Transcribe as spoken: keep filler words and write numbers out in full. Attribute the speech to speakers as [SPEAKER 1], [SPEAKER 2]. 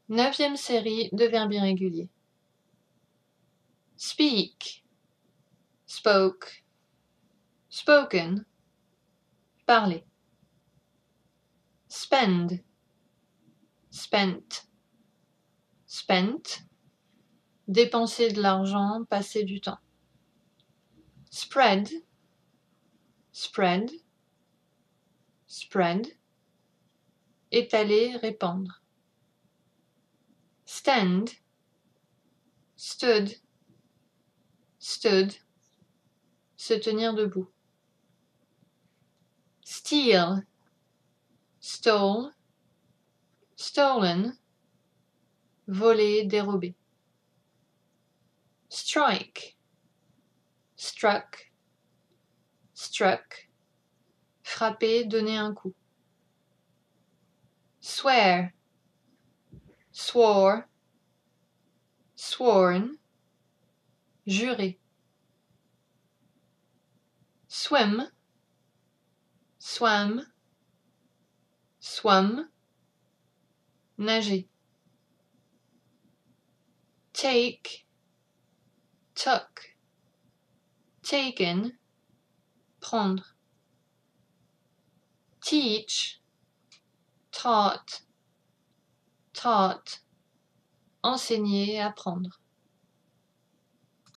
[SPEAKER 1] Neuvième série de verbes irréguliers. Speak, spoke, spoken, parler. Spend, spent, spent, dépenser de l'argent, passer du temps. Spread, spread, spread, étaler, répandre. Stand, stood, stood, se tenir debout. Steal, stole, stolen, voler, dérober. Strike, struck, struck, frapper, donner un coup. Swear, swore, sworn, jurer. Swim, swam, swum, nager. Take, took, taken, prendre. Teach, taught, taught, enseigner, apprendre.